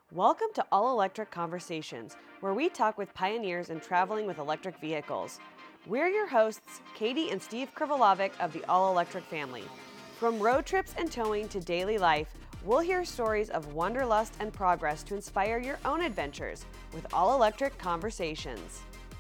Welcome to All Electric Conversations, where we talk with pioneers in traveling with electric vehicles. We're your hosts, Katie and Steve Krivolovic of the All Electric family. From road trips and towing to daily life, we'll hear stories of wanderlust and progress to inspire your own adventures with All Electric Conversations.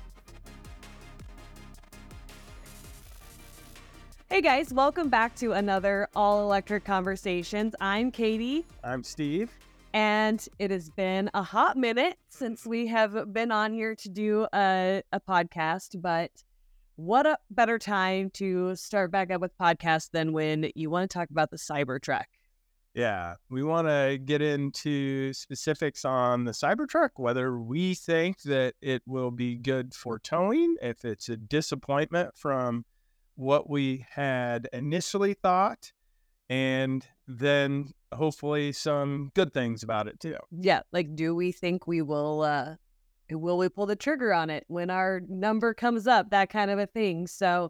Hey guys, welcome back to another All Electric Conversations. I'm Katie. I'm Steve. And it has been a hot minute since we have been on here to do a podcast, but what a better time to start back up with podcasts than when you want to talk about the Cybertruck. Yeah, we want to get into specifics on the Cybertruck, whether we think that it will be good for towing, if it's a disappointment from what we had initially thought, and then hopefully some good things about it too. Yeah, like do we think we will we pull the trigger on it when our number comes up, that kind of a thing. So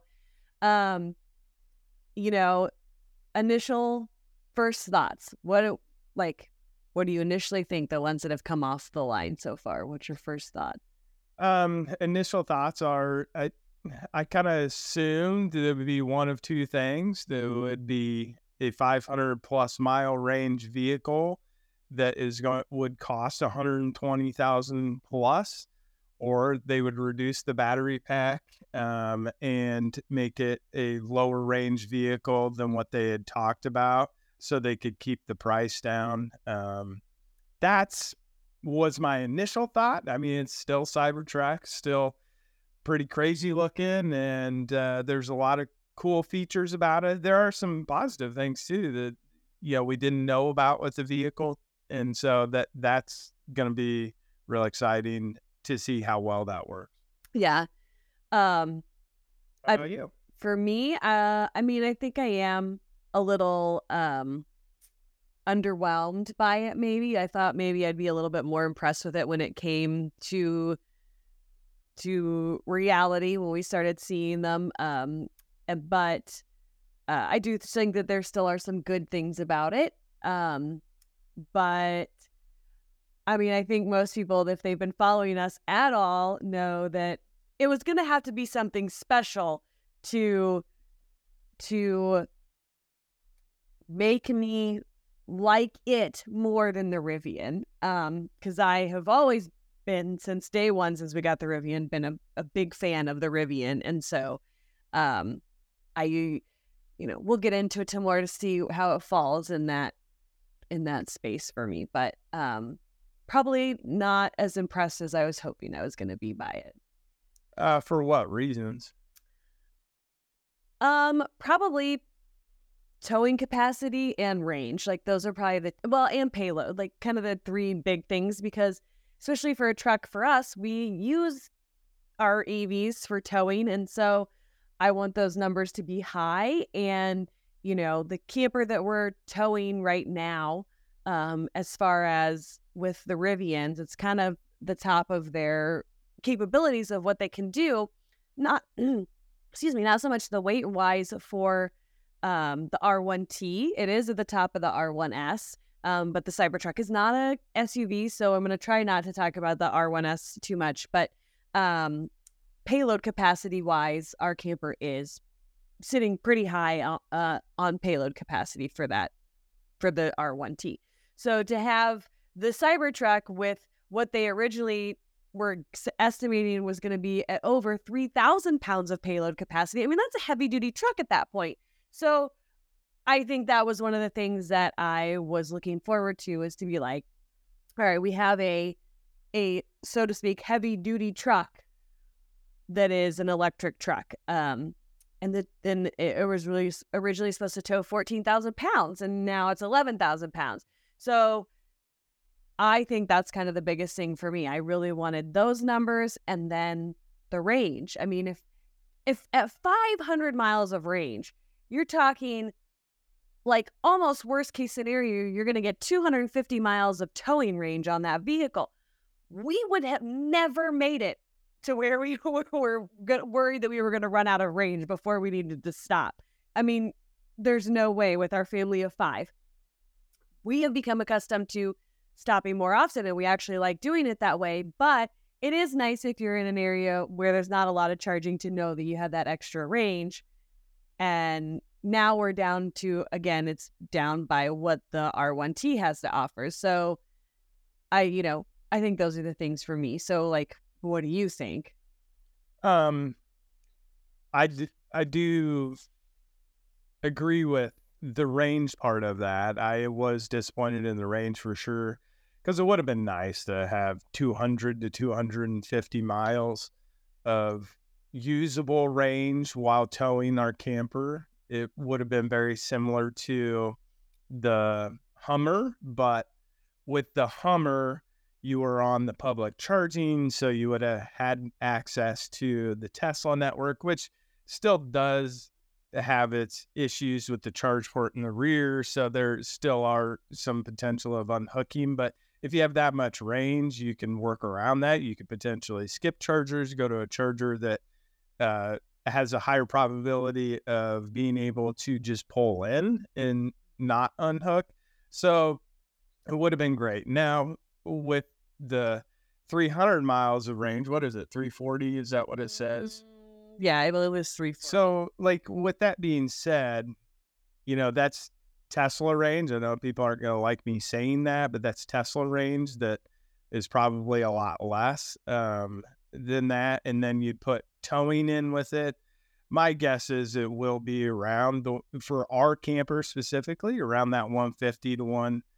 initial first thoughts. What do you initially think, the ones that have come off the line so far? What's your first thought? Initial thoughts are I kind of assumed there would be one of two things. There would be a 500 plus mile range vehicle that would cost 120,000 plus, or they would reduce the battery pack and make it a lower range vehicle than what they had talked about, so they could keep the price down. That's was my initial thought. I mean, it's still Cybertruck, still pretty crazy looking, and there's a lot of cool features about it. There are some positive things too that we didn't know about with the vehicle, and so that's going to be real exciting to see how well that works. Yeah. How about you? For me, I think I am a little underwhelmed by it. Maybe I thought maybe I'd be a little bit more impressed with it when it came to reality, when we started seeing them. But I do think that there still are some good things about it. But I mean, I think most people, if they've been following us at all, know that it was going to have to be something special to make me like it more than the Rivian. Because I have always been, since day one, since we got the Rivian, been a big fan of the Rivian. And so we'll get into it tomorrow to see how it falls in that space for me, but probably not as impressed as I was hoping I was going to be by it. For what reasons? Probably towing capacity and range. Like those are probably and payload, like kind of the three big things, because especially for a truck, for us, we use our EVs for towing, and so I want those numbers to be high. And, the camper that we're towing right now, as far as with the Rivians, it's kind of the top of their capabilities of what they can do. Not, not so much the weight wise for the R1T. It is at the top of the R1S. But the Cybertruck is not a SUV, so I'm going to try not to talk about the R1S too much. But payload capacity wise, our camper is sitting pretty high on payload capacity for the R1T. So to have the Cybertruck with what they originally were estimating was going to be at over 3,000 pounds of payload capacity, I mean, that's a heavy duty truck at that point. So I think that was one of the things that I was looking forward to, is to be like, all right, we have a so to speak heavy duty truck that is an electric truck. And then it was really originally supposed to tow 14,000 pounds, and now it's 11,000 pounds. So I think that's kind of the biggest thing for me. I really wanted those numbers, and then the range. I mean, if at 500 miles of range, you're talking like almost worst case scenario, you're going to get 250 miles of towing range on that vehicle. We would have never made it to where we were worried that we were going to run out of range before we needed to stop. I mean, there's no way with our family of 5. We have become accustomed to stopping more often, and we actually like doing it that way. But it is nice if you're in an area where there's not a lot of charging to know that you have that extra range. And now we're down to, again, it's down by what the R1T has to offer. So I think those are the things for me. So like, what do you think? Um, I do agree with the range part of that. I was disappointed in the range for sure, because it would have been nice to have 200 to 250 miles of usable range while towing our camper. It would have been very similar to the Hummer, but with the Hummer, you were on the public charging, so you would have had access to the Tesla network, which still does have its issues with the charge port in the rear. So there still are some potential of unhooking. But if you have that much range, you can work around that. You could potentially skip chargers, go to a charger that has a higher probability of being able to just pull in and not unhook. So it would have been great. Now, with the 300 miles of range, what is it, 340? Is that what it says? Yeah, I believe it was 340. So, like, with that being said, that's Tesla range. I know people aren't going to like me saying that, but that's Tesla range that is probably a lot less than that. And then you'd put towing in with it. My guess is it will be around, for our camper specifically, around that 150 to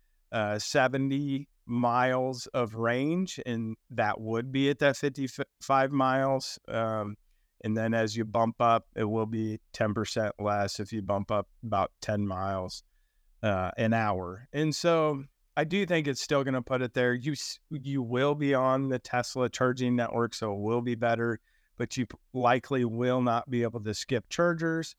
170 miles of range. And that would be at that 55 miles. And then as you bump up, it will be 10% less if you bump up about 10 miles an hour. And so I do think it's still going to put it there. You will be on the Tesla charging network, so it will be better, but you likely will not be able to skip chargers.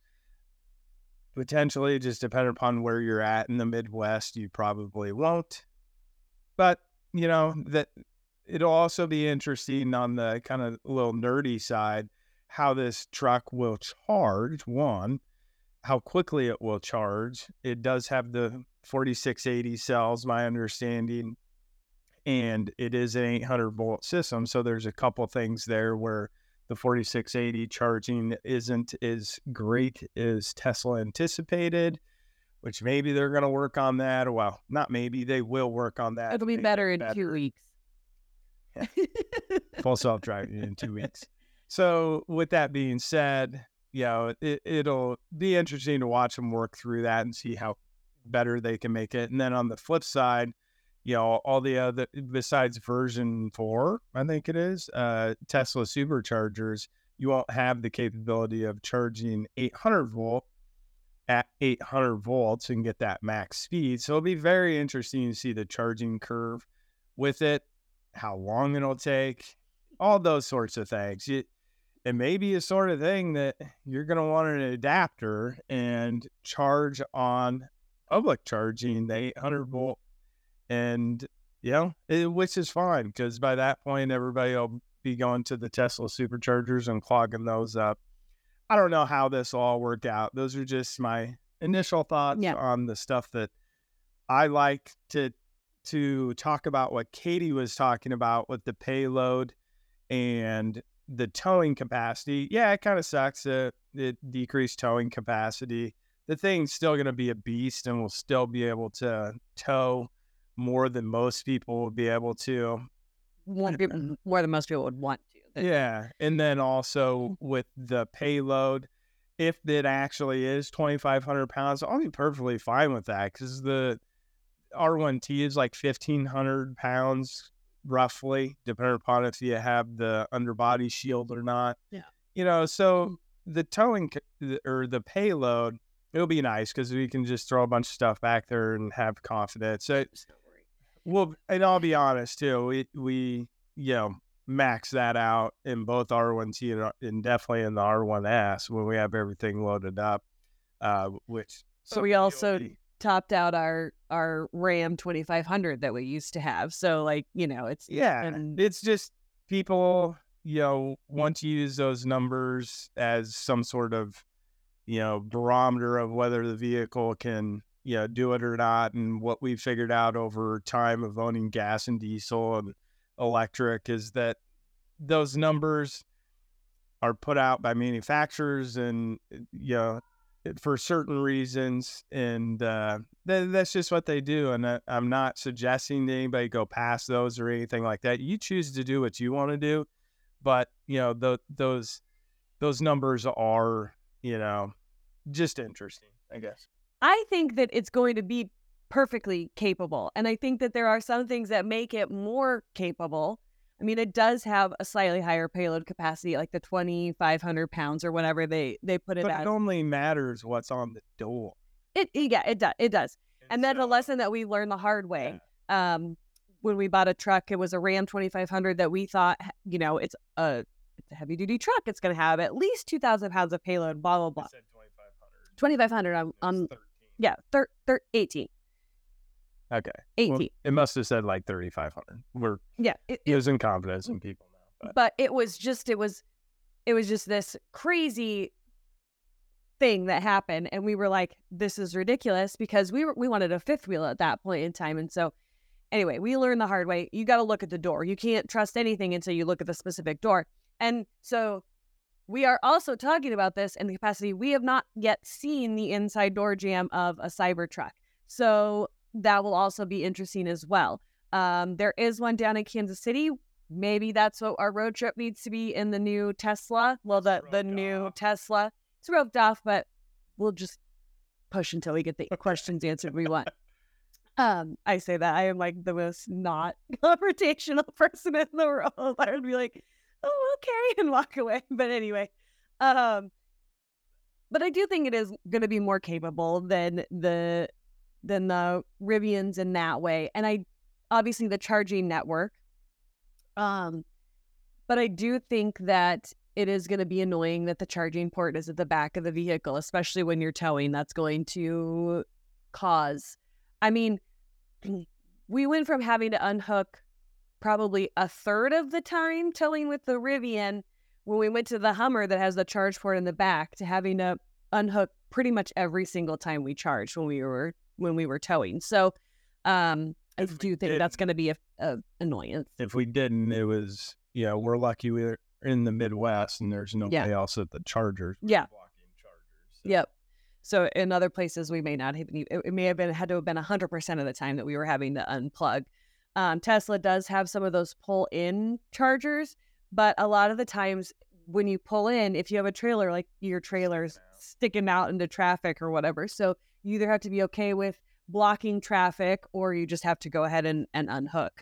Potentially, just depending upon where you're at in the Midwest, you probably won't. But, that it'll also be interesting on the kind of little nerdy side, how this truck will charge. One, how quickly it will charge. It does have the 4680 cells, my understanding, and it is an 800 volt system. So there's a couple things there where the 4680 charging isn't as great as Tesla anticipated, which maybe they're going to work on that. Well, not maybe, they will work on that. It'll be better in 2 weeks. Yeah. Full self-driving in 2 weeks. So with that being said, it'll be interesting to watch them work through that and see how better they can make it. And then on the flip side, all the other, besides version 4, I think it is, Tesla superchargers, you won't have the capability of charging 800 volt at 800 volts and get that max speed. So it'll be very interesting to see the charging curve with it, how long it'll take, all those sorts of things. It may be a sort of thing that you're going to want an adapter and charge on public charging, the 800 volt. And, which is fine, because by that point, everybody will be going to the Tesla superchargers and clogging those up. I don't know how this will all work out. Those are just my initial thoughts on the stuff that I like to talk about. What Katie was talking about with the payload and the towing capacity. Yeah, it kind of sucks that it decreased towing capacity. The thing's still going to be a beast and will still be able to tow more than most people will be able to. More than most people would want to. Yeah. And then also with the payload, if it actually is 2,500 pounds, I'll be perfectly fine with that, because the R1T is like 1,500 pounds roughly, depending upon if you have the underbody shield or not. Yeah. So the towing or the payload, it'll be nice because we can just throw a bunch of stuff back there and have confidence. And I'll be honest too, we max that out in both R1T and definitely in the R1S when we have everything loaded up. So we also topped out our Ram 2500 that we used to have. So it's just people want to use those numbers as some sort of barometer of whether the vehicle can do it or not. And what we figured out over time of owning gas and diesel and electric is that those numbers are put out by manufacturers and, for certain reasons. And that's just what they do. And I'm not suggesting that anybody go past those or anything like that. You choose to do what you want to do. But, those numbers are, just interesting, I guess. I think that it's going to be perfectly capable. And I think that there are some things that make it more capable. I mean, it does have a slightly higher payload capacity, like the 2,500 pounds or whatever they put it But as. it only matters what's on the door. It does. And then a lesson that we learned the hard way. Yeah. When we bought a truck, it was a Ram 2500 that we thought, it's a heavy duty truck. It's going to have at least 2,000 pounds of payload, blah, blah, blah. I said 2,500. 2,500 on 13. Yeah, 18. Okay. 18. Well, it must have said like 3,500. We're using confidence in people now. But it was just this crazy thing that happened, and we were like, this is ridiculous, because we wanted a fifth wheel at that point in time. And so anyway, we learned the hard way. You got to look at the door. You can't trust anything until you look at the specific door. And so we are also talking about this in the capacity. We have not yet seen the inside door jamb of a Cybertruck. So that will also be interesting as well. There is one down in Kansas City. Maybe that's what our road trip needs to be, in the new Tesla. Well, the new Tesla. It's roped off, but we'll just push until we get the questions answered we want. I say that. I am like the most not confrontational person in the world. I would be like, oh, okay, and walk away. But anyway, but I do think it is going to be more capable than the Rivians in that way. And obviously the charging network. But I do think that it is going to be annoying that the charging port is at the back of the vehicle, especially when you're towing. That's going to cause, I mean, we went from having to unhook probably a third of the time towing with the Rivian when we went to the Hummer that has the charge port in the back, to having to unhook pretty much every single time we charged when we were towing. So I do think that's going to be a annoyance. If we didn't, it was, we're lucky we're in the Midwest and there's nobody else at the chargers. Yeah. Blocking chargers. So. Yep. So in other places we may not have, it may have had to have been 100% of the time that we were having to unplug. Tesla does have some of those pull-in chargers, but a lot of the times when you pull in, if you have a trailer, like your trailer's sticking out into traffic or whatever, so you either have to be okay with blocking traffic or you just have to go ahead and unhook.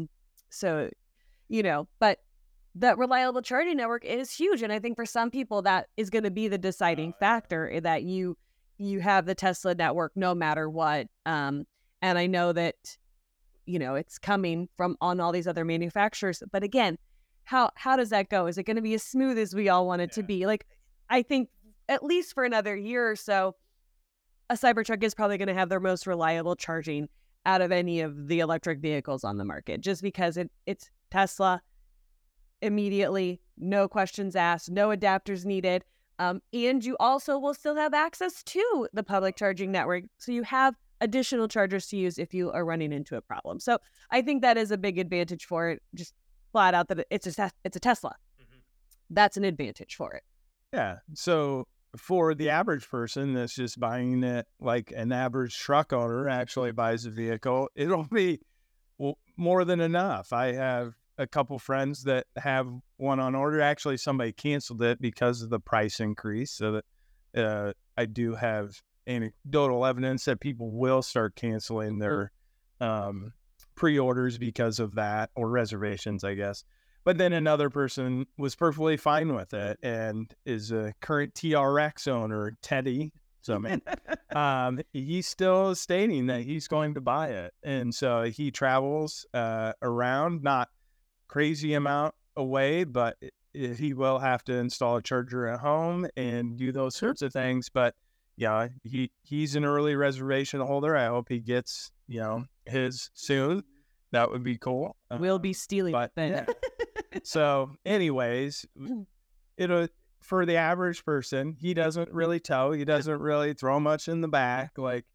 But that reliable charging network is huge. And I think for some people that is going to be the deciding factor, that you have the Tesla network no matter what. And I know that, it's coming from on all these other manufacturers. But again, how does that go? Is it going to be as smooth as we all want it to be? Like, I think at least for another year or so, a Cybertruck is probably going to have their most reliable charging out of any of the electric vehicles on the market, just because it's Tesla. Immediately, no questions asked, no adapters needed. And you also will still have access to the public charging network. So you have additional chargers to use if you are running into a problem. So I think that is a big advantage for it, just flat out that it's a Tesla. Mm-hmm. That's an advantage for it. Yeah. So for the average person that's just buying it, like an average truck owner actually buys a vehicle, it'll be more than enough. I have a couple friends that have one on order. Actually, somebody canceled it because of the price increase. So that I do have anecdotal evidence that people will start canceling their pre-orders because of that, or reservations, I guess. But then another person was perfectly fine with it and is a current TRX owner, Teddy. So, he's still stating that he's going to buy it. And so he travels around, not crazy amount away, but he will have to install a charger at home and do those sorts of things. But yeah, he's an early reservation holder. I hope he gets, his soon. That would be cool. We'll be stealing it then. Yeah. So anyways, for the average person, he doesn't really tow. He doesn't really throw much in the back. Like,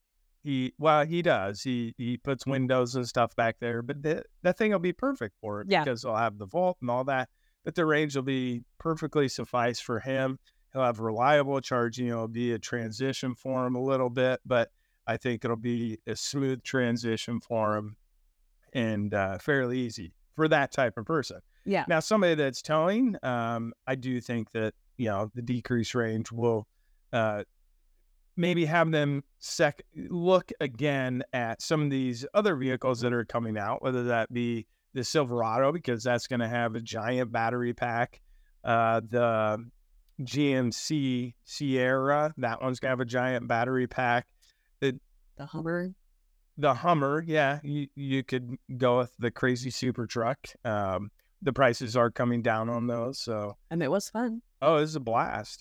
He does. He puts windows and stuff back there, but that thing will be perfect for it Yeah. because it'll have the vault and all that. But the range will be perfectly suffice for him. He'll have reliable charging. It'll be a transition for him a little bit, but I think it'll be a smooth transition for him and fairly easy for that type of person. Yeah. Now, somebody that's towing, I do think that the decreased range will maybe have them look again at some of these other vehicles that are coming out, whether that be the Silverado, because that's going to have a giant battery pack, the GMC Sierra, that one's going to have a giant battery pack. The Hummer. The Hummer, yeah, you could go with the crazy super truck. The prices are coming down on those, so. And it was fun. Oh, it was a blast.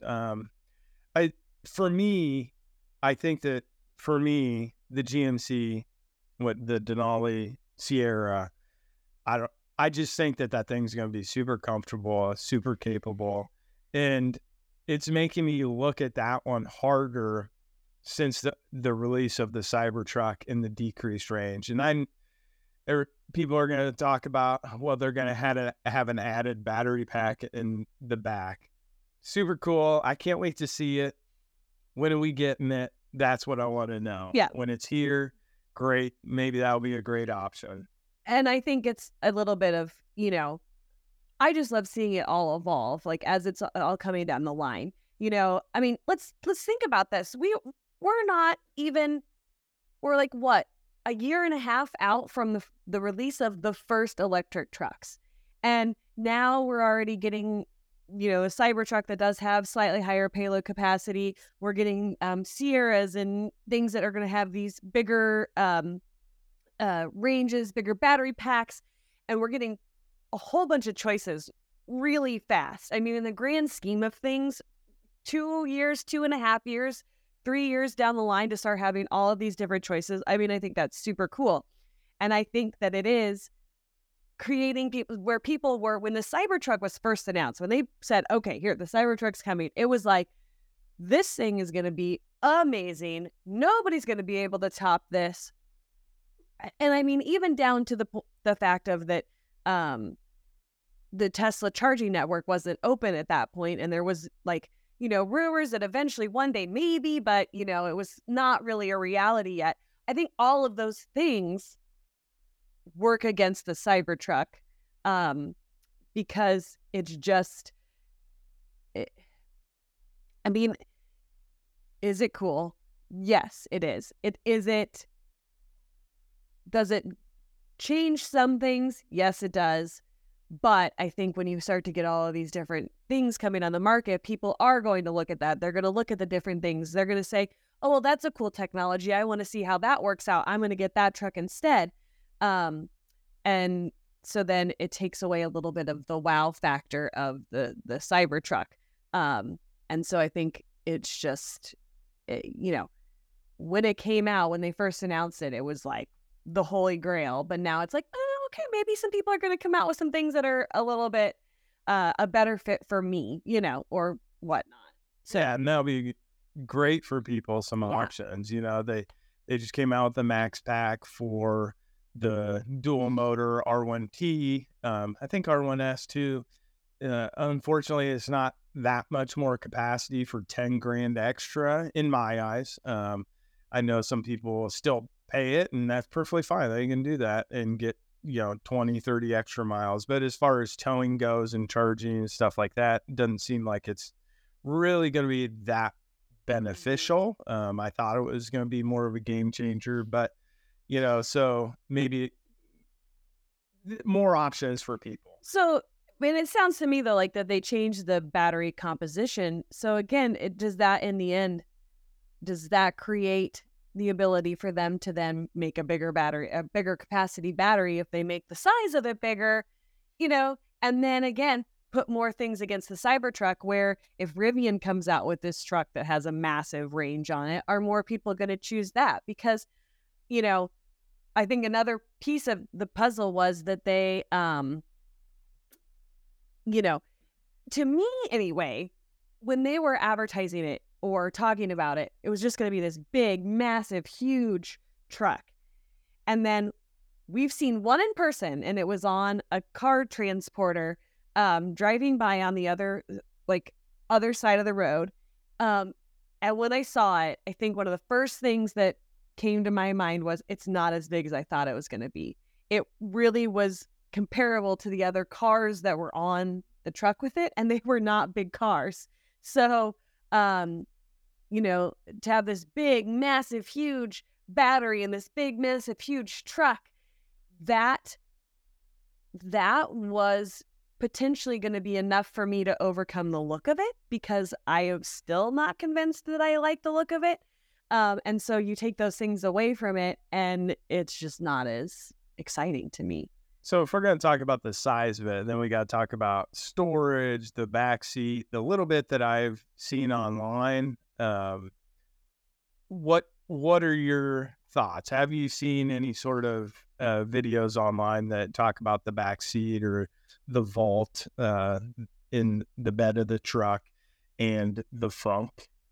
I think that for me, the GMC, the Denali Sierra, I just think that thing's going to be super comfortable, super capable, and it's making me look at that one harder since the release of the Cybertruck in the decreased range. And people are going to talk about, well, they're going to have an added battery pack in the back. Super cool. I can't wait to see it. When are we getting it? That's what I want to know. Yeah. When it's here, great. Maybe that'll be a great option. And I think it's a little bit of, I just love seeing it all evolve, like as it's all coming down the line. I mean, let's think about this. We're like what, a year and a half out from the release of the first electric trucks. And now we're already getting, a Cybertruck that does have slightly higher payload capacity. We're getting Sierras and things that are going to have these bigger ranges, bigger battery packs. And we're getting a whole bunch of choices really fast. I mean, in the grand scheme of things, 2 years, 2.5 years, 3 years down the line to start having all of these different choices. I mean, I think that's super cool. And I think that it is creating where people were, when the Cybertruck was first announced, when they said, okay, here, the Cybertruck's coming, it was like, this thing is going to be amazing. Nobody's going to be able to top this. And I mean, even down to the fact of that, the Tesla charging network wasn't open at that point, and there was rumors that eventually one day maybe, but it was not really a reality yet. I think all of those things work against the Cybertruck, because it's just, I mean, is it cool? Yes, it is. Does it change some things? Yes, it does. But I think when you start to get all of these different things coming on the market, people are going to look at that. They're going to look at the different things. They're going to say, oh, well, that's a cool technology. I want to see how that works out. I'm going to get that truck instead. And so then it takes away a little bit of the wow factor of the Cybertruck. And so I think it's just, when it came out, when they first announced it, it was like the holy grail. But now it's like, okay, maybe some people are going to come out with some things that are a little bit a better fit for me, or whatnot. So, yeah, and that'll be great for people, some options. They just came out with the Max Pack for the dual motor R1T. I think R1S too. Unfortunately, it's not that much more capacity for 10 grand extra in my eyes. I know some people will still pay it, and that's perfectly fine. They can do that and get 20, 30 extra miles. But as far as towing goes and charging and stuff like that, it doesn't seem like it's really going to be that beneficial. I thought it was going to be more of a game changer, but so maybe more options for people. So, it sounds to me though like that they changed the battery composition. So again, does that in the end, does that create the ability for them to then make a bigger battery, a bigger capacity battery if they make the size of it bigger, and then again, put more things against the Cybertruck, where if Rivian comes out with this truck that has a massive range on it, are more people going to choose that? Because, I think another piece of the puzzle was that they, to me anyway, when they were advertising it, or talking about it. It was just going to be this big, massive, huge truck. And then we've seen one in person, and it was on a car transporter driving by on the other side of the road. And when I saw it, I think one of the first things that came to my mind was it's not as big as I thought it was going to be. It really was comparable to the other cars that were on the truck with it, and they were not big cars. So, to have this big, massive, huge battery and this big, massive, huge truck, that was potentially going to be enough for me to overcome the look of it, because I am still not convinced that I like the look of it. And so you take those things away from it, and it's just not as exciting to me. So if we're going to talk about the size of it, then we got to talk about storage, the back seat, the little bit that I've seen online. What are your thoughts? Have you seen any sort of videos online that talk about the back seat or the vault in the bed of the truck and the frunk?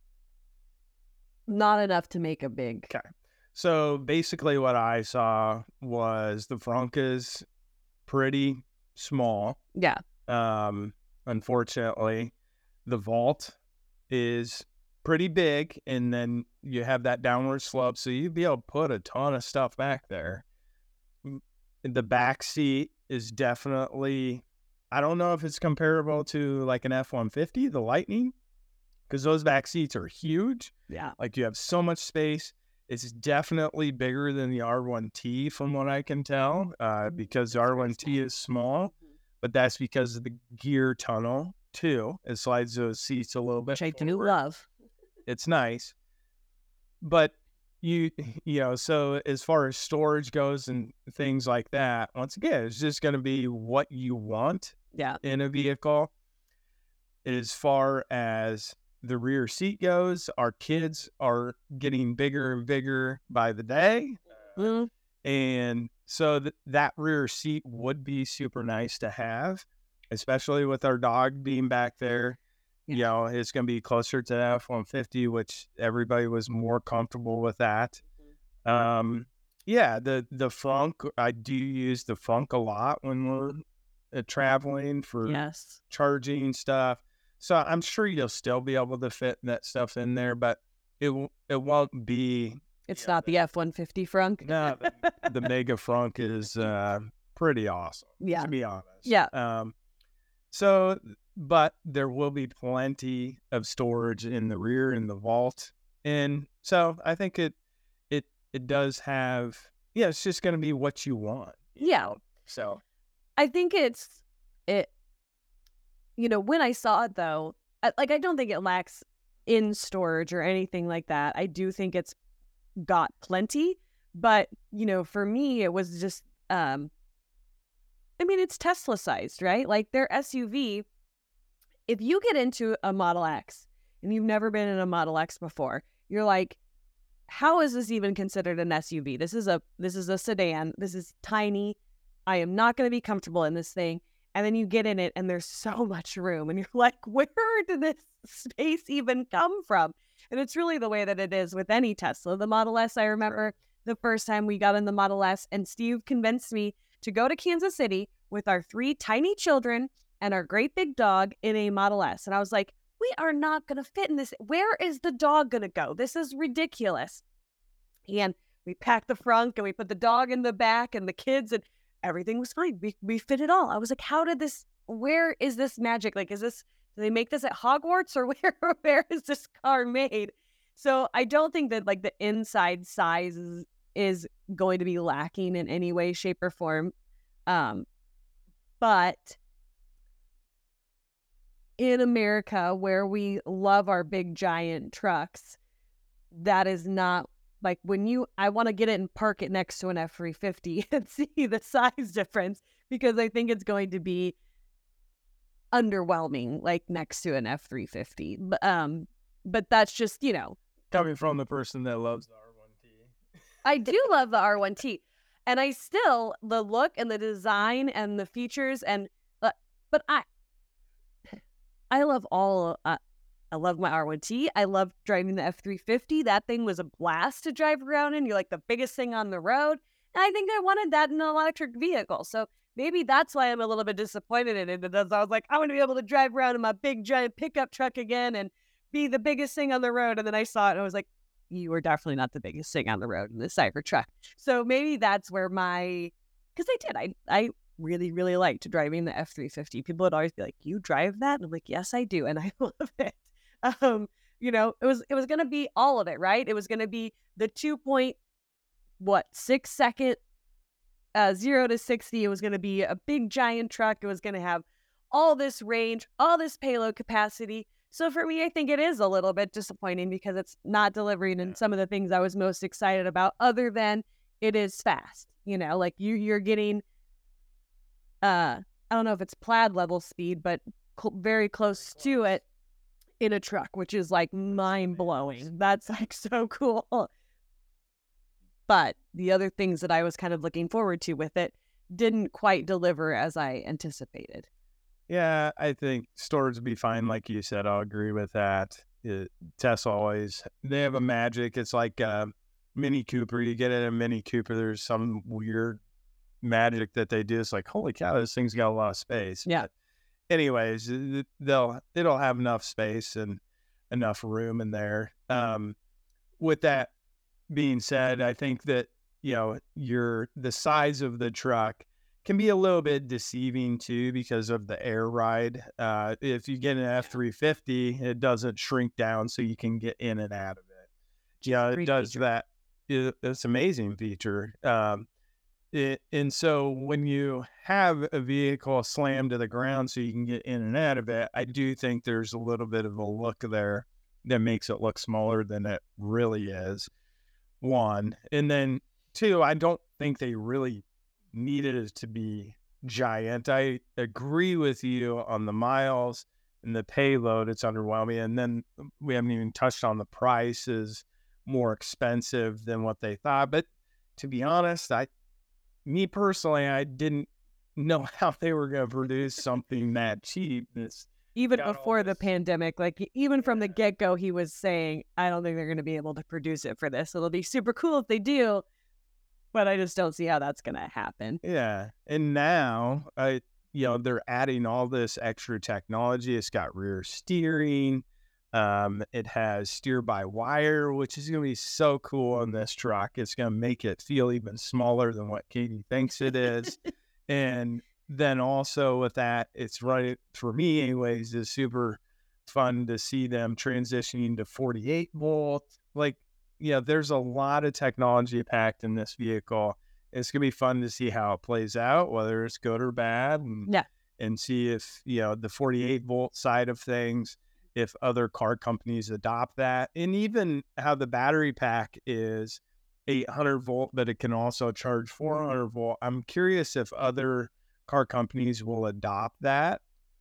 Not enough to make a big. Okay. So basically what I saw was the frunk is pretty small. Yeah. Unfortunately, the vault is pretty big, and then you have that downward slope, so you'd be able to put a ton of stuff back there. The back seat is definitely, I don't know if it's comparable to like an F-150, the Lightning, because those back seats are huge. Yeah. Like you have so much space. It's definitely bigger than the R1T from what I can tell, because the R1T is small, but that's because of the gear tunnel too. It slides those seats a little bit. Which I do love. It's nice. But so as far as storage goes and things like that, once again, it's just going to be what you want in a vehicle. As far as the rear seat goes, our kids are getting bigger and bigger by the day. And so that rear seat would be super nice to have, especially with our dog being back there. Yeah. It's going to be closer to F-150, which everybody was more comfortable with that. The frunk, I do use the frunk a lot when we're traveling for charging stuff. So I'm sure you'll still be able to fit that stuff in there, but it won't be. It's not the F-150 frunk. No, the Mega Frunk is pretty awesome. Yeah, to be honest. Yeah. But there will be plenty of storage in the rear in the vault, and so I think it does have. Yeah, it's just going to be what you want. Yeah. So I think when I saw it though, I don't think it lacks in storage or anything like that. I do think it's got plenty, but for me it was just it's Tesla sized, right? Like their SUV, if you get into a Model X and you've never been in a Model X before, you're like, how is this even considered an SUV? This is a sedan. This is tiny. I am not going to be comfortable in this thing. And then you get in it and there's so much room and you're like, where did this space even come from? And it's really the way that it is with any Tesla. The Model S, I remember the first time we got in the Model S and Steve convinced me to go to Kansas City with our 3 tiny children and our great big dog in a Model S. And I was like, we are not going to fit in this. Where is the dog going to go? This is ridiculous. And we packed the frunk and we put the dog in the back and the kids, and everything was fine. We fit it all. I was like, where is this magic? Like, do they make this at Hogwarts, or where is this car made? So I don't think that like the inside size is going to be lacking in any way, shape, or form. But in America, where we love our big giant trucks, that is not like I want to get it and park it next to an F-350 and see the size difference, because I think it's going to be underwhelming, like next to an F-350. But that's just, coming from the person that loves the R1T. I do love the R1T, and the look and the design and the features, but I love all I love my R1T. I love driving the F350. That thing was a blast to drive around in. You're like the biggest thing on the road. And I think I wanted that in an electric vehicle. So maybe that's why I'm a little bit disappointed in it. Because I was like, I want to be able to drive around in my big giant pickup truck again and be the biggest thing on the road. And then I saw it and I was like, you were definitely not the biggest thing on the road in the Cybertruck. So maybe that's where because I really, really liked driving the F350. People would always be like, you drive that? And I'm like, yes, I do. And I love it. It was going to be all of it, right? It was going to be the 2.6 second 0 to 60. It was going to be a big giant truck. It was going to have all this range, all this payload capacity. So for me, I think it is a little bit disappointing because it's not delivering in some of the things I was most excited about, other than it is fast. Like you're getting, I don't know if it's plaid level speed, but very close to it in a truck, which is like mind blowing. That's like so cool. But the other things that I was kind of looking forward to with it didn't quite deliver as I anticipated. Yeah, I think storage would be fine. Like you said, I'll agree with that. Tesla they have a magic. It's like Mini Cooper. You get in a Mini Cooper, there's some weird magic that they do. It's like, holy cow, this thing's got a lot of space. Yeah. But anyways, it'll have enough space and enough room in there. With that being said, I think that the size of the truck can be a little bit deceiving too because of the air ride. If you get an F350, it doesn't shrink down, so you can get in and out of it. Yeah, it does that. It's an amazing feature. And so when you have a vehicle slammed to the ground so you can get in and out of it, I do think there's a little bit of a look there that makes it look smaller than it really is. One. And then two, I don't think they really needed it to be giant. I agree with you on the miles and the payload. It's underwhelming. And then we haven't even touched on the price is more expensive than what they thought. But to be honest, me personally, I didn't know how they were going to produce something that cheap. Even before the pandemic, like even from the get-go, he was saying, I don't think they're going to be able to produce it for this. It'll be super cool if they do, but I just don't see how that's going to happen. Yeah. And now, they're adding all this extra technology. It's got rear steering. It has steer-by-wire, which is going to be so cool on this truck. It's going to make it feel even smaller than what Katie thinks it is. And then also with that, it's right, for me anyways, is super fun to see them transitioning to 48 volt. Like, there's a lot of technology packed in this vehicle. It's going to be fun to see how it plays out, whether it's good or bad. And see if, the 48 volt side of things, if other car companies adopt that, and even how the battery pack is 800 volt, but it can also charge 400 volt. I'm curious if other car companies will adopt that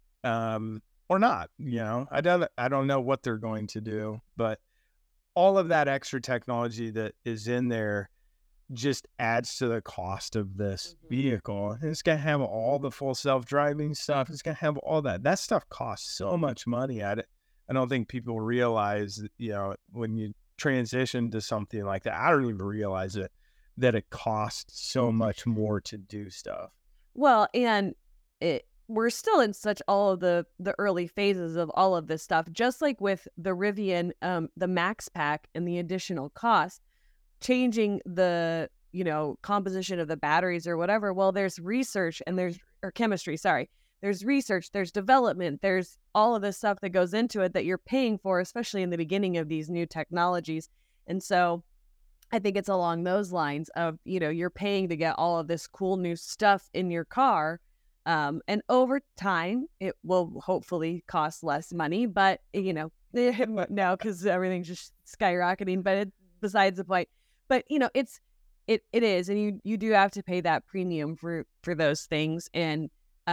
or not. I don't know what they're going to do, but all of that extra technology that is in there just adds to the cost of this vehicle. And it's going to have all the full self-driving stuff. It's going to have all that. That stuff costs so much money. I don't think people realize, when you transition to something like that, I don't even realize that it costs so much more to do stuff. Well, and we're still in such all of the early phases of all of this stuff, just like with the Rivian, the Max Pack and the additional cost, changing the, composition of the batteries or whatever. Well, there's research and there's chemistry, sorry. There's research, there's development, there's all of this stuff that goes into it that you're paying for, especially in the beginning of these new technologies. And so I think it's along those lines of, you're paying to get all of this cool new stuff in your car. And over time, it will hopefully cost less money, but, no, because everything's just skyrocketing, but besides the point. But, it is, and you do have to pay that premium for those things. And,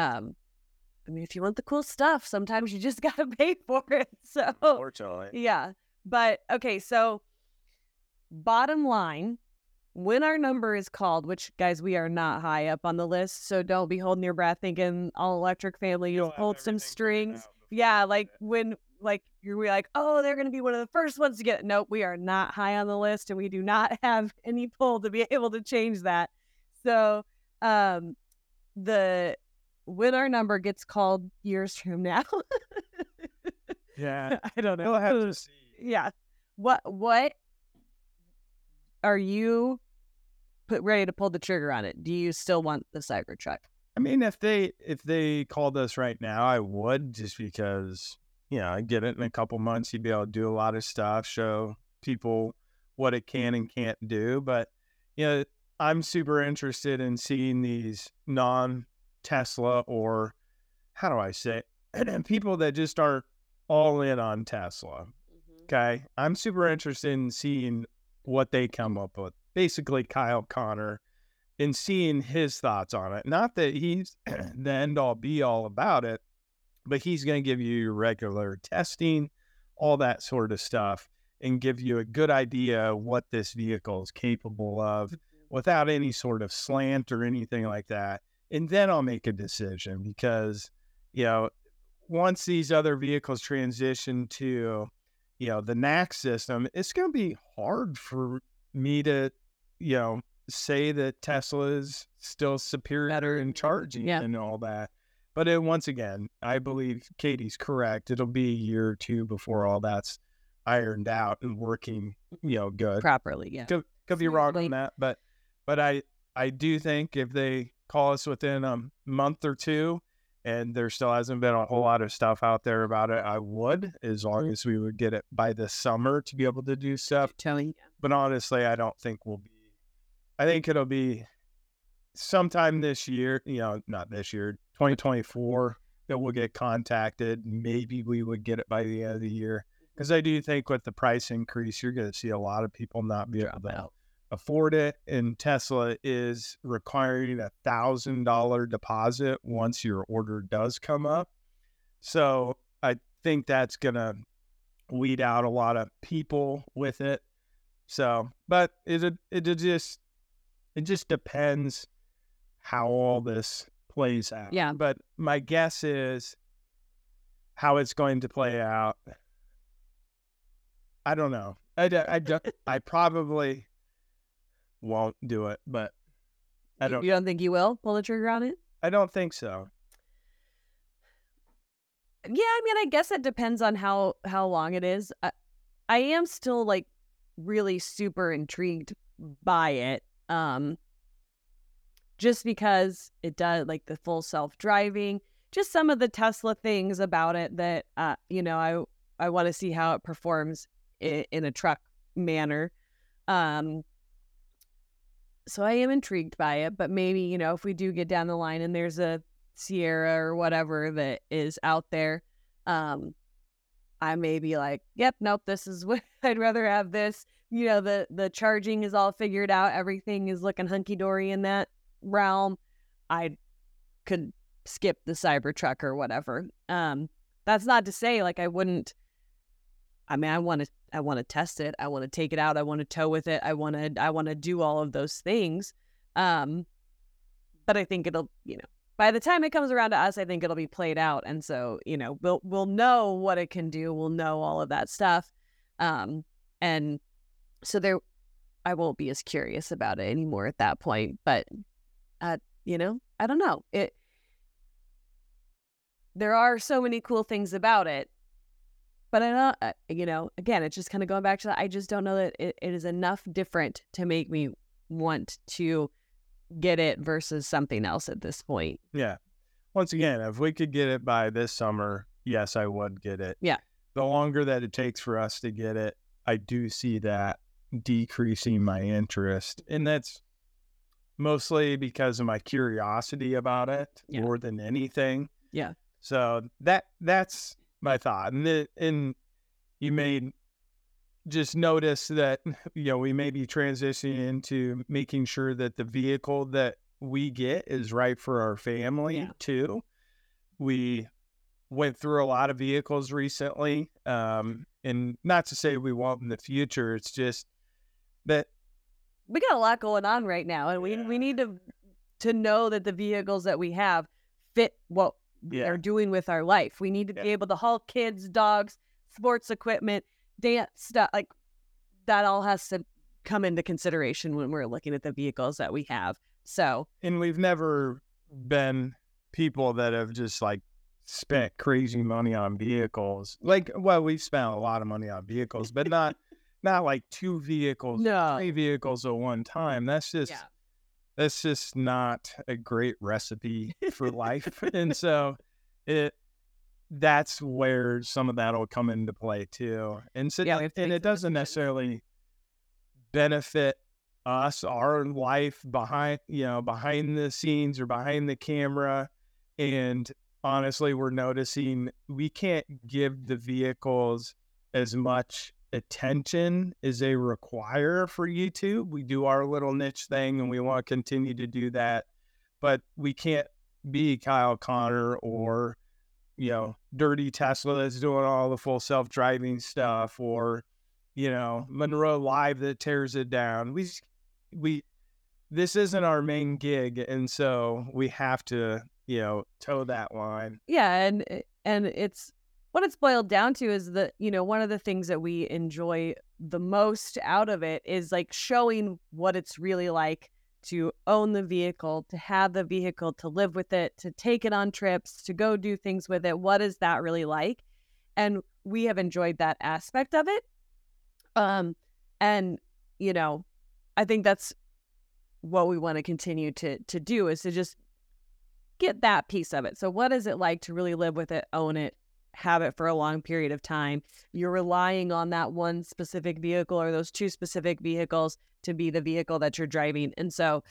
if you want the cool stuff, sometimes you just got to pay for it. So, unfortunately. Yeah. But, okay, so bottom line, when our number is called, which, guys, we are not high up on the list, so don't be holding your breath thinking all electric family, hold some strings. Yeah, like when like you're like, oh, they're going to be one of the first ones to get it. Nope, we are not high on the list, and we do not have any pull to be able to change that. So, when our number gets called years from now, Yeah, I don't know. we'll have to see. Yeah, what are you ready to pull the trigger on it? Do you still want the Cybertruck? I mean, if they called us right now, I would, just because, I get it in a couple months. You'd be able to do a lot of stuff, show people what it can and can't do. But, I'm super interested in seeing these non-Tesla, or how do I say it? People that just aren't all in on Tesla. Okay. I'm super interested in seeing what they come up with. Basically, Kyle Connor, and seeing his thoughts on it. Not that he's the end all be all about it, but he's going to give you your regular testing, all that sort of stuff, and give you a good idea of what this vehicle is capable of without any sort of slant or anything like that. And then I'll make a decision, because, once these other vehicles transition to, the NACS system, it's going to be hard for me to, say that Tesla is still superior in charging and all that. But once again, I believe Katie's correct. It'll be a year or two before all that's ironed out and working, good properly. Yeah, could be wrong on that, but I do think if they call us within a month or two, and there still hasn't been a whole lot of stuff out there about it, I would, as long as we would get it by this summer to be able to do stuff. But honestly, I don't think we'll be. I think it'll be sometime this year, not this year, 2024, that we'll get contacted. Maybe we would get it by the end of the year, because I do think with the price increase, you're going to see a lot of people not be able to afford it. And Tesla is requiring $1,000 deposit once your order does come up. So I think that's going to weed out a lot of people with it. So, but it just depends how all this plays out. Yeah. But my guess is how it's going to play out. I don't know. I probably won't do it, but You don't think you will pull the trigger on it? I don't think so. Yeah, I mean, I guess it depends on how long it is. I am still like really super intrigued by it. Just because it does, like, the full self-driving, just some of the Tesla things about it that, I want to see how it performs in a truck manner. So I am intrigued by it, but maybe, if we do get down the line and there's a Sierra or whatever that is out there, I may be like, yep, nope, this is what I'd rather have this. The charging is all figured out. Everything is looking hunky-dory in that realm. I could skip the Cybertruck or whatever. That's not to say like I wouldn't. I mean, I want to test it. I want to take it out. I want to tow with it. I want to do all of those things. But I think it'll, by the time it comes around to us, I think it'll be played out. And so, we'll know what it can do. We'll know all of that stuff. And so I won't be as curious about it anymore at that point. But, I don't know. There are so many cool things about it. But I don't, again, it's just kind of going back to that. I just don't know that it is enough different to make me want to get it versus something else at this point. Yeah. Once again, if we could get it by this summer, yes, I would get it. Yeah. The longer that it takes for us to get it, I do see that decreasing my interest. And that's mostly because of my curiosity about it more than anything. Yeah. So that's my thought. And you may just notice that, we may be transitioning into making sure that the vehicle that we get is right for our family too. We went through a lot of vehicles recently. And not to say we won't in the future. It's just that we got a lot going on right now, and we need to know that the vehicles that we have fit what are doing with our life. We need to be able to haul kids, dogs, sports equipment, dance stuff, like that all has to come into consideration when we're looking at the vehicles that we have. So, and we've never been people that have just like spent crazy money on vehicles. Like, well, we've spent a lot of money on vehicles, but not like 2 vehicles, no. 3 vehicles at one time. That's just not a great recipe for life. And so that's where some of that will come into play too. And so, and it doesn't necessarily benefit us, our life behind the scenes or behind the camera. And honestly, we're noticing we can't give the vehicles as much attention as they require for YouTube. We do our little niche thing and we want to continue to do that, but we can't be Kyle Connor or, Dirty Tesla that's doing all the full self-driving stuff, or, Monroe Live that tears it down. This isn't our main gig, and so we have to, toe that line. Yeah, and it's what it's boiled down to is that, one of the things that we enjoy the most out of it is like showing what it's really like to own the vehicle, to have the vehicle, to live with it, to take it on trips, to go do things with it. What is that really like? And we have enjoyed that aspect of it. And, I think that's what we want to continue to do, is to just get that piece of it. So what is it like to really live with it, own it, have it for a long period of time? You're relying on that one specific vehicle or those 2 specific vehicles to be the vehicle that you're driving. And so,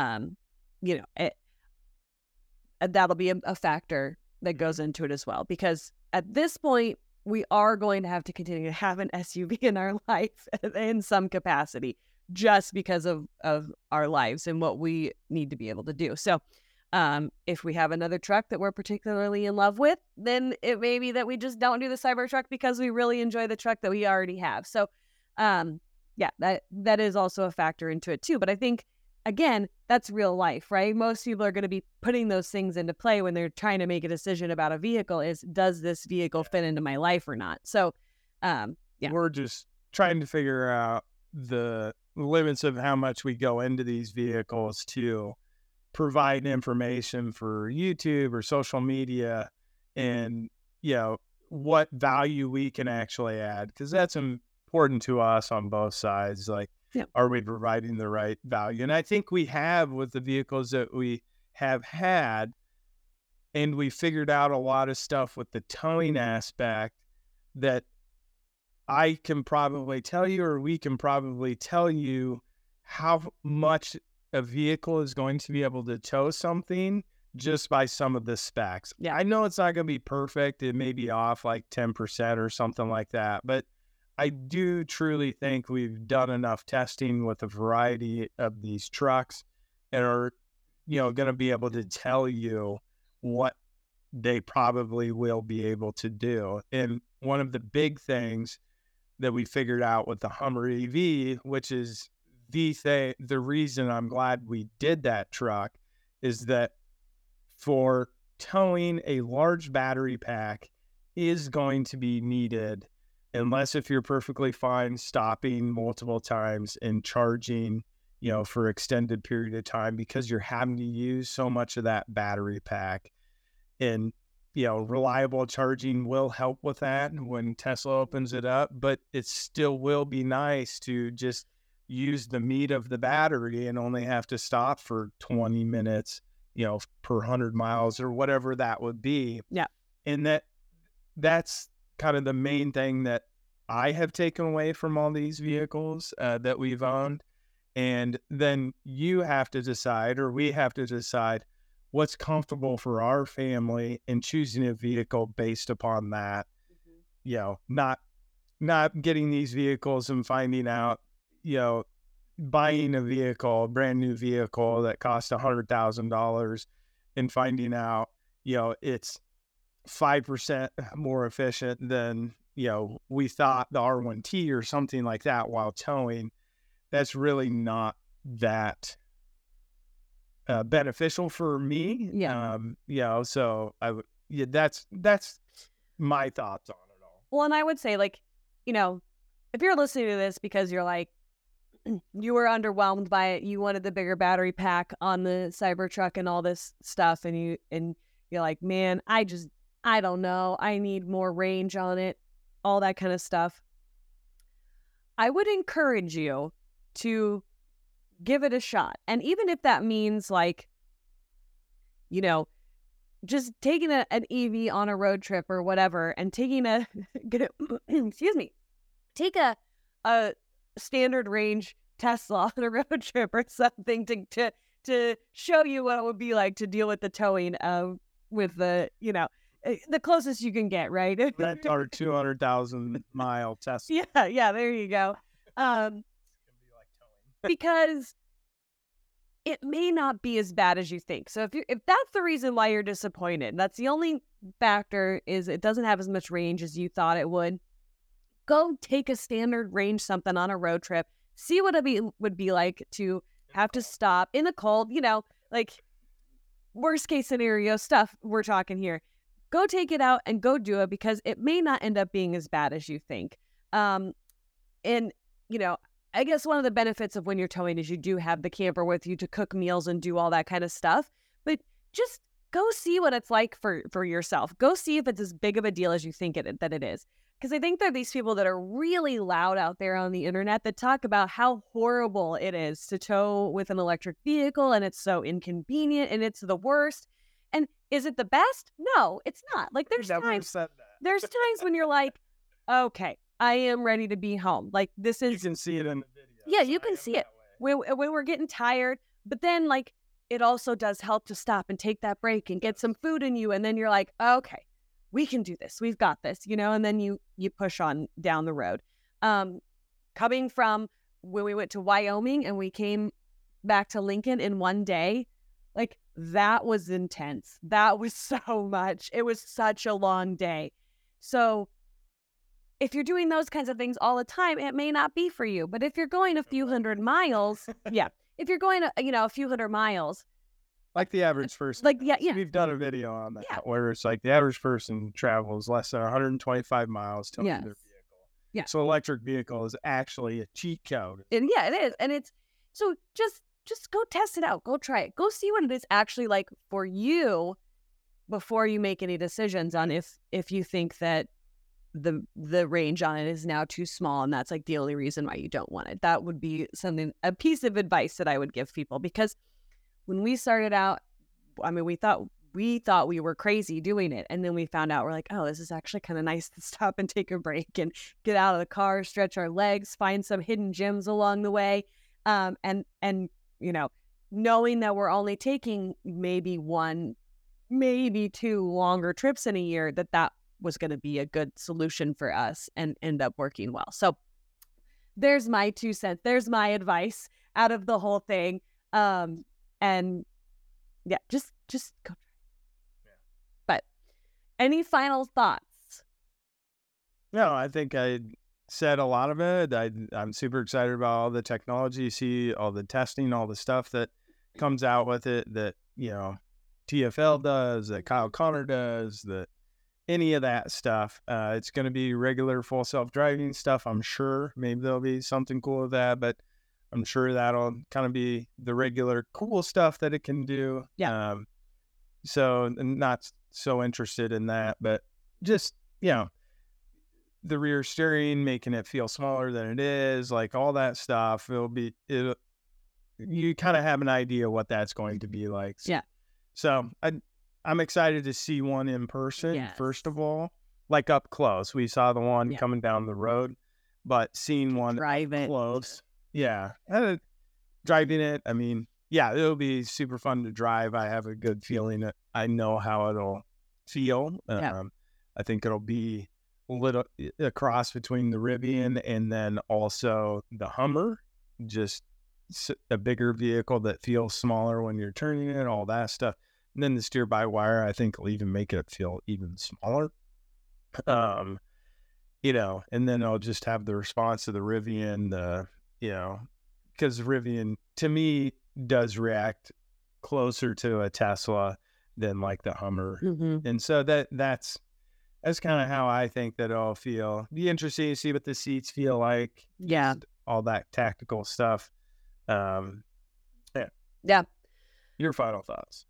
that'll be a factor that goes into it as well, because at this point, we are going to have to continue to have an SUV in our life in some capacity, just because of our lives and what we need to be able to do. So, if we have another truck that we're particularly in love with, then it may be that we just don't do the Cybertruck because we really enjoy the truck that we already have. So, that is also a factor into it too. But I think, again, that's real life, right? Most people are going to be putting those things into play when they're trying to make a decision about a vehicle. Is, does this vehicle fit into my life or not? So, we're just trying to figure out the limits of how much we go into these vehicles to provide information for YouTube or social media, and what value we can actually add, because that's important to us on both sides. Like, are we providing the right value? And I think we have with the vehicles that we have had, and we figured out a lot of stuff with the towing aspect that I can probably tell you, or we can probably tell you, how much a vehicle is going to be able to tow something just by some of the specs. Yeah. I know it's not going to be perfect. It may be off like 10% or something like that, but I do truly think we've done enough testing with a variety of these trucks and are, going to be able to tell you what they probably will be able to do. And one of the big things that we figured out with the Hummer EV, which is the reason I'm glad we did that truck, is that for towing, a large battery pack is going to be needed, unless if you're perfectly fine stopping multiple times and charging, for extended period of time, because you're having to use so much of that battery pack. And, reliable charging will help with that when Tesla opens it up, but it still will be nice to just use the meat of the battery and only have to stop for 20 minutes, per 100 miles or whatever that would be. Yeah. And that's kind of the main thing that I have taken away from all these vehicles that we've owned. And then you have to decide, or we have to decide, what's comfortable for our family, and choosing a vehicle based upon that. Not getting these vehicles and finding out, buying a vehicle, a brand new vehicle that costs $100,000, and finding out, it's 5% more efficient than, we thought, the R1T or something like that while towing. That's really not that beneficial for me. So I would, that's my thoughts on it all. Well, and I would say, like, you know, if you're listening to this because you're like, you were underwhelmed by it, you wanted the bigger battery pack on the Cybertruck and all this stuff, and you're like, man, I don't know, I need more range on it, all that kind of stuff. I would encourage you to give it a shot. And even if that means, like, you know, just taking an EV on a road trip or whatever, and taking a excuse me, take a standard range Tesla on a road trip or something to show you what it would be like to deal with the towing with the, the closest you can get, right? That's our 200,000 mile Tesla. Yeah, there you go. Because it may not be as bad as you think. So if that's the reason why you're disappointed, that's the only factor, is it doesn't have as much range as you thought it would, go take a standard range something on a road trip. See what it would be like to have to stop in the cold, like worst case scenario stuff we're talking here. Go take it out and go do it, because it may not end up being as bad as you think. And, I guess one of the benefits of when you're towing is you do have the camper with you to cook meals and do all that kind of stuff. But just go see what it's like for yourself. Go see if it's as big of a deal as you think that it is. Because I think there are these people that are really loud out there on the internet that talk about how horrible it is to tow with an electric vehicle, and it's so inconvenient and it's the worst. And is it the best? No, it's not. Like, there's times when you're like, okay, I am ready to be home. Like, this is... You can see it in the video. Yeah, you can see it. When we're getting tired, but then, like, it also does help to stop and take that break and get some food in you. And then you're like, okay, we can do this. We've got this, and then you push on down the road. Coming from when we went to Wyoming and we came back to Lincoln in one day, like, that was intense. That was so much. It was such a long day. So if you're doing those kinds of things all the time, it may not be for you. But if you're going a few hundred miles, if you're going a few hundred miles, like the average person, we've done a video on that where it's like the average person travels less than 125 miles to their vehicle. Yeah. So electric vehicle is actually a cheat code. And it is. And it's so just go test it out. Go try it. Go see what it is actually like for you before you make any decisions on if you think that the range on it is now too small and that's like the only reason why you don't want it. That would be a piece of advice that I would give people, because when we started out, I mean, we thought we were crazy doing it, and then we found out, we're like, oh, this is actually kind of nice to stop and take a break and get out of the car, stretch our legs, find some hidden gems along the way, and knowing that we're only taking maybe one, maybe two longer trips in a year, that was going to be a good solution for us and end up working well. So there's my 2 cents. There's my advice out of the whole thing. And yeah, just go try it. Yeah. But any final thoughts? No, I think I said a lot of it. I'm super excited about all the technology, see all the testing, all the stuff that comes out with it, that, TFL does, that Kyle Connor does, that any of that stuff. It's going to be regular full self-driving stuff, I'm sure. Maybe there'll be something cool with that, but I'm sure that'll kind of be the regular cool stuff that it can do. Yeah. So not so interested in that, but just, the rear steering, making it feel smaller than it is, like all that stuff, you kind of have an idea what that's going to be like. Yeah. So I'm excited to see one in person, first of all, like up close. We saw the one coming down the road, but seeing one close. Yeah. Driving it, I mean, it'll be super fun to drive. I have a good feeling that I know how it'll feel. I think it'll be a cross between the Rivian and then also the Hummer, just a bigger vehicle that feels smaller when you're turning it, all that stuff. And then the steer-by-wire, I think, will even make it feel even smaller. And then I'll just have the response of the Rivian, because the Rivian, to me, does react closer to a Tesla than like the Hummer. Mm-hmm. And so that's That's kind of how I think that it'll feel. Be interesting to see what the seats feel like. Yeah. Just all that tactical stuff. Yeah. Your final thoughts?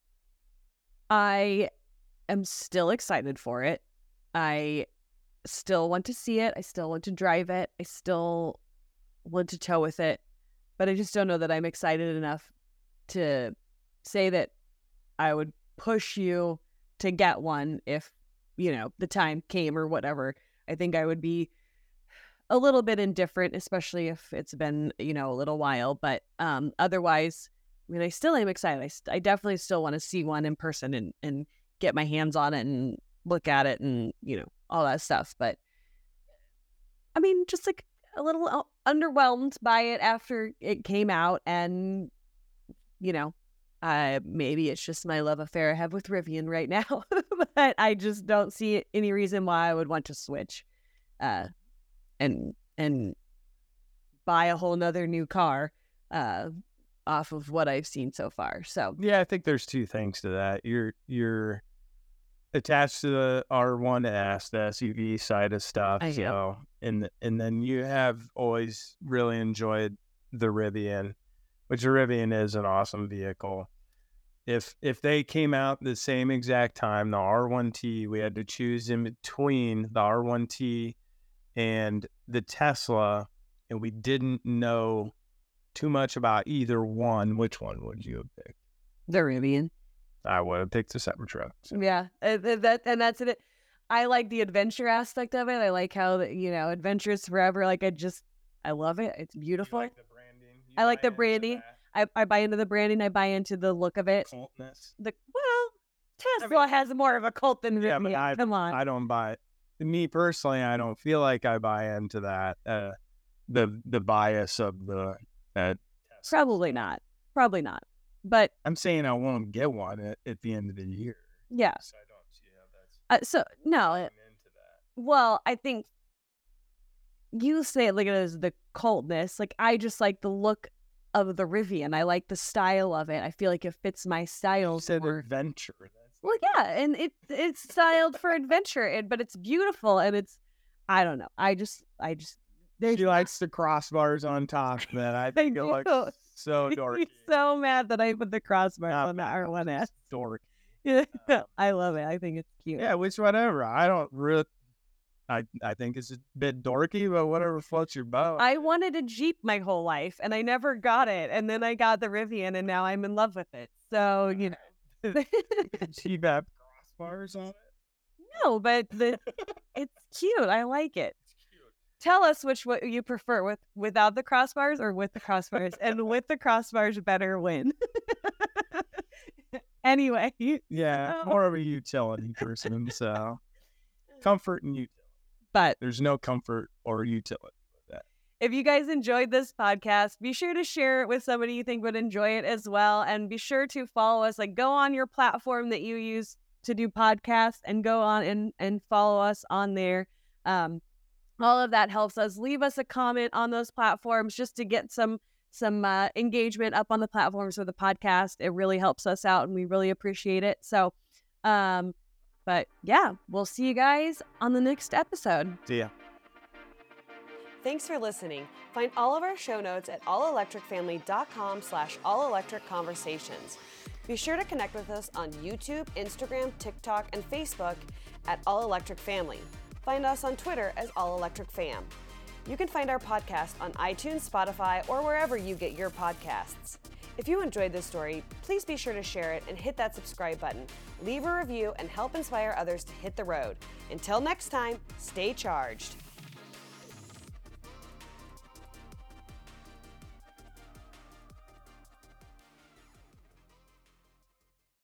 I am still excited for it. I still want to see it. I still want to drive it. I still want to tow with it. But I just don't know that I'm excited enough to say that I would push you to get one if, the time came or whatever. I think I would be a little bit indifferent, especially if it's been, a little while. But otherwise, I still am excited. I definitely still want to see one in person and get my hands on it and look at it and, all that stuff. But just like a little underwhelmed by it after it came out. And, maybe it's just my love affair I have with Rivian right now. But I just don't see any reason why I would want to switch and buy a whole nother new car off of what I've seen so far. So yeah, I think there's two things to that. You're attached to the R1S, the SUV side of stuff. So and then you have always really enjoyed the Rivian, which the Rivian is an awesome vehicle. If they came out the same exact time, the R1T, we had to choose in between the R1T and the Tesla, and we didn't know too much about either one. Which one would you have picked? The Rivian. I would have picked the Cybertruck. So. Yeah, that's it. I like the adventure aspect of it. I like how adventures forever. Like I love it. It's beautiful. You like the branding. I like the branding. I buy into the branding. I buy into the look of it. Cultness. Tesla has more of a cult than Rivian. Yeah, come on. I don't buy it. Me personally, I don't feel like I buy into that. The bias of the Tesla. Probably not. But I'm saying I won't get one at the end of the year. Yeah. So I don't see how that's. So no. Into that. Well, I think you say it like it is the cultness. Like I just like the look of the Rivian. I like the style of it. I feel like it fits my style. You said adventure. Well, yeah, and it's styled for adventure, but it's beautiful, and it's I don't know. I just. She likes the crossbars on top, man. I think it looks so dorky. He's so mad that I put the crossbars on the R1S. Dorky. Yeah, I love it. I think it's cute. Yeah, whatever. I don't really. I think it's a bit dorky, but whatever floats your boat. I wanted a Jeep my whole life, and I never got it. And then I got the Rivian, and now I'm in love with it. So, Jeep have crossbars on it? No, but it's cute. I like it. Tell us which what you prefer, without the crossbars or with the crossbars. And with the crossbars, better win. Anyway. Yeah, more of a utility person, so comfort and utility. But there's no comfort or utility with that. If you guys enjoyed this podcast, be sure to share it with somebody you think would enjoy it as well. And be sure to follow us. Like, go on your platform that you use to do podcasts and go on and follow us on there. All of that helps us. Leave us a comment on those platforms just to get some engagement up on the platforms for the podcast. It really helps us out, and we really appreciate it. So, but yeah, we'll see you guys on the next episode. See ya. Thanks for listening. Find all of our show notes at allelectricfamily.com/allelectricconversations. Be sure to connect with us on YouTube, Instagram, TikTok, and Facebook at All Electric Family. Find us on Twitter as All Electric Fam. You can find our podcast on iTunes, Spotify, or wherever you get your podcasts. If you enjoyed this story, please be sure to share it and hit that subscribe button. Leave a review and help inspire others to hit the road. Until next time, stay charged.